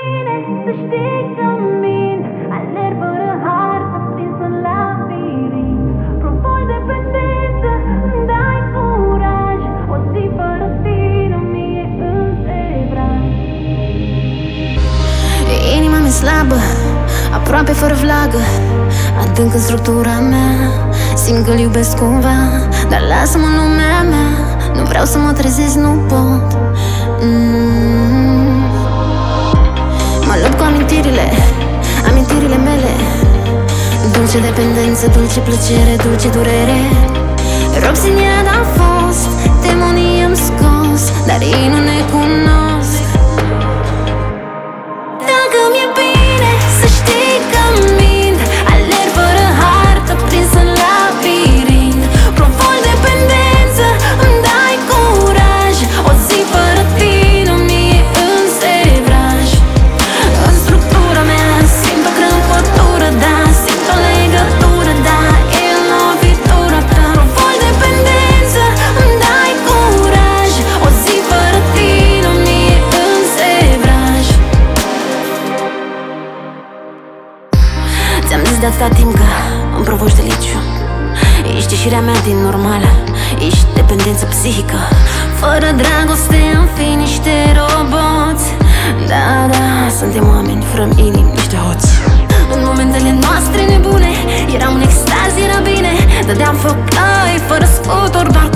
bine să știi că mint. Alerg fără hartă, prins în labirint. Provoi dependență, îmi dai curaj. O zi fără tine mie însevraj. Inima mi-e slabă, aproape fără vlagă, adânc în structura mea. Simt că-l iubesc cumva, dar lasă-mă în lumea mea. Nu vreau să mă trezesc, nu pot. Mă lupt cu amintirile mele. Dulce dependență, dulce plăcere, dulce durere. Rob sin ea n-am fost, demonii am scos, dar ei nu ne cunosc. Dacă mi-e bine să știi că mint. Alerg fără hartă, prins în labirint. Provoi dependență, îmi dai curaj. O zi fără tine mie însevraj. În structura mea simt o crâmpătură, da, simt o legătură, da, e lovitura ta. Provoi dependență, îmi dai curaj. O zi fără tine mie însevraj. Ți-am zis de atâta timp că îmi provoci deliciu. Ești ieșirea mea din normală, ești dependență psihică. Fără dragoste am fi niște roboți. Da, da, suntem oameni, fără inimi, niște hoți. În momentele noastre nebune, era un extaz, era bine. Dădeam focai, fără scuturi, doar